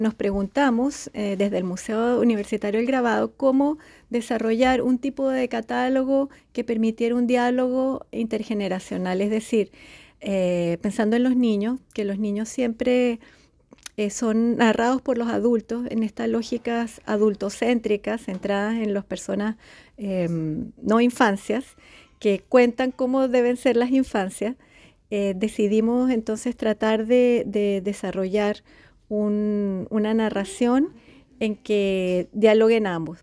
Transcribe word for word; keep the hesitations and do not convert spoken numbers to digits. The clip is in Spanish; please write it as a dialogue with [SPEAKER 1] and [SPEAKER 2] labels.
[SPEAKER 1] Nos preguntamos eh, desde el Museo Universitario del Grabado cómo desarrollar un tipo de catálogo que permitiera un diálogo intergeneracional, es decir, eh, pensando en los niños, que los niños siempre eh, son narrados por los adultos en estas lógicas adultocéntricas centradas en las personas eh, no infancias, que cuentan cómo deben ser las infancias. Eh, decidimos entonces tratar de, de desarrollar un- una narración en que dialoguen ambos.